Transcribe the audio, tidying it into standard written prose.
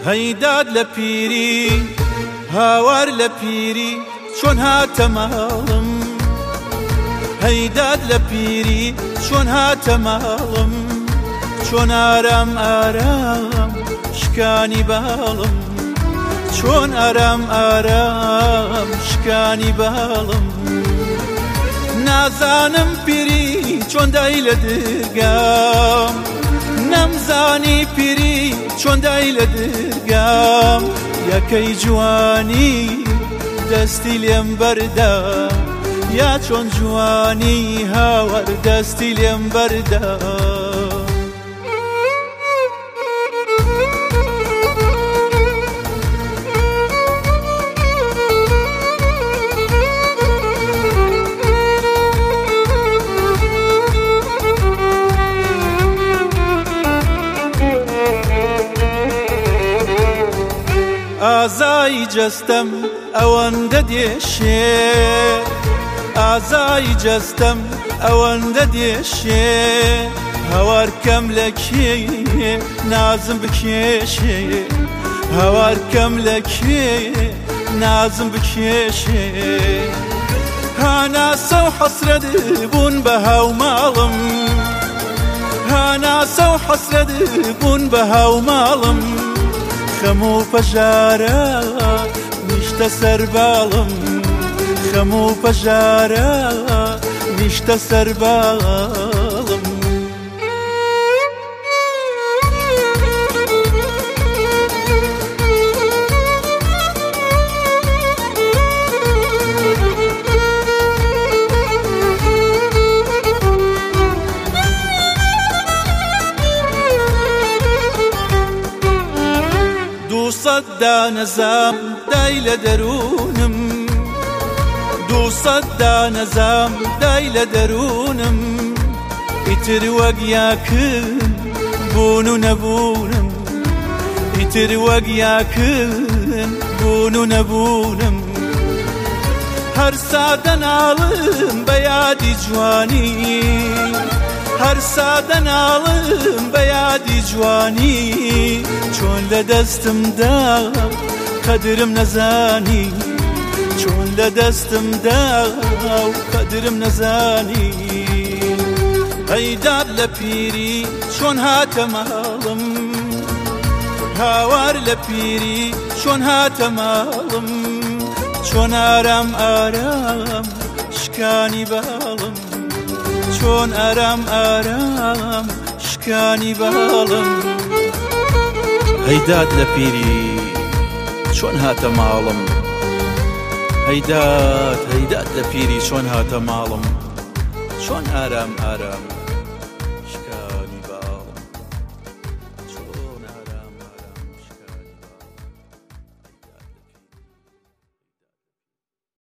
هەیداد لە پیری هاوار لە پیری چۆن هاتە ماڵم هەیداد لە پیری چۆن هاتە ماڵم چۆن ئارام ئارام شکانی باڵم چۆن ئارام ئارام شکانی باڵم نازانم پیری چۆن دای لە دەرگام نەمزانی پیری چۆن دای لە دەرگام یەکەی جوانی دەستی لێم بەردا یا چۆن جوانی هاوار دەستی لێم بەردا ئازایی جەستەم ئەوەندە دێشێ ئازایی جەستەم ئەوەندە دێشێ هەوارکەم لە کێ نازم بکێشێ هەوارکەم لە کێ نازم بکێشێ هاناسە و حەسرەت بوون بە هاوماڵم هاناسە و حەسرەت بوون بە هاوماڵم خەم و پەژارە نیشتە سەر باڵم خەم و پەژارە نیشتە سەر باڵم دووسەد دانەزام دای لە دەروونم دووسەد دانەزام دای لە دەروونم ئیتر وەک یاکن بوون و نەبوونم ئیتر وەک یاکن بوون و نەبوونم هەر سادە ناڵم بە یادی جوانی هەر سادە ناڵم بە یادی جوانی چۆن لە دەستمدا قەدرم نەزانی چۆن لە دەستمدا قەدرم نەزانی هەیداد لە پیری چۆن هاتە ماڵم هاوار لە پیری چۆن هاتە ماڵم چۆن ئارام ئارام شکانی باڵم چۆن ئارام ئارام شکانی باڵم هەیداد لە پیری چۆن هاتە ماڵم هەیداد هەیداد لە پیری چۆن هاتە ماڵم چۆن ئارام ئارام